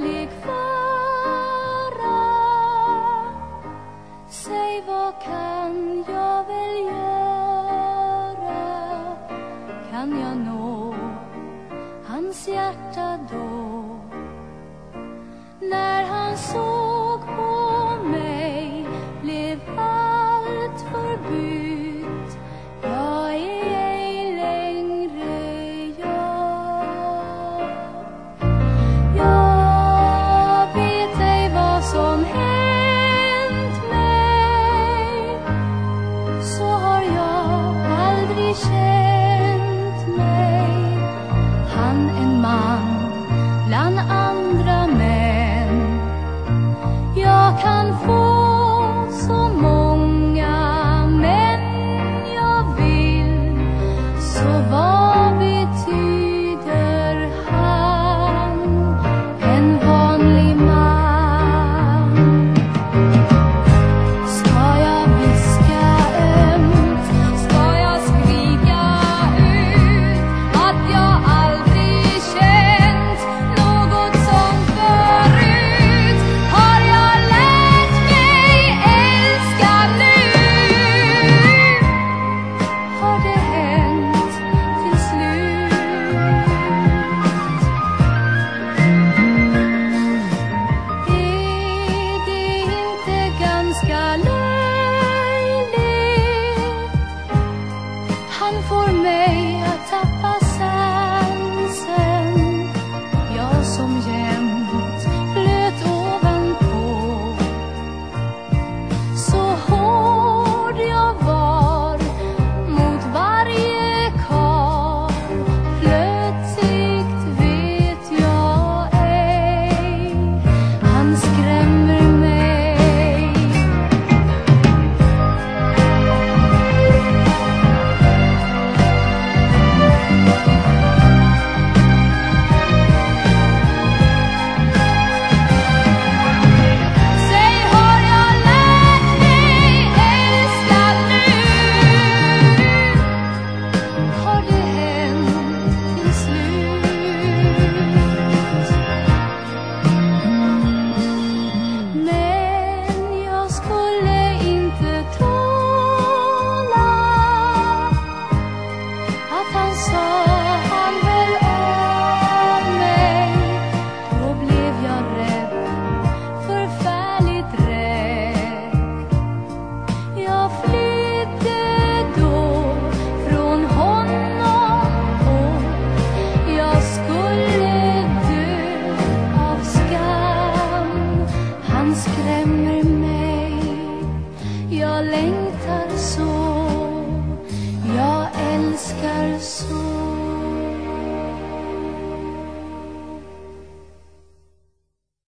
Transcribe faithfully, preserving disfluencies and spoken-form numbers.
kärlek vara? Säg, vad kan jag väl göra? Kan jag nå hans hjärta då? När han såg på mig blev allt förbytt. Jag är ej längre jag. Jag vet ej vad som hänt mig. Så har jag aldrig känt mig. Han en man bland andra män. Jag kan få så många män jag vill. Så vad betyder han? En vanlig man. Ska jag viska ömt? Ska jag skrika ut att jag aldrig känt något som förut? Har jag lärt mig älska nu? Har det hänt till slut? Är det inte ganska löjligt? Han får mig att tappa sansen. Jag som jämt flöt ovanpå. Så hård jag var mot varje karl. Plötsligt vet jag ej. Han skrämmer mig. Säg, har jag lärt mig älska nu? Har det hänt till slut? Men jag skulle inte tåla att han sa han höll av mig. Då blev jag rädd, förfärligt rädd. Jag flydde då från honom och jag skulle dö av skam. Han skrämmer mig. Jag längtar så. Jag älskar så.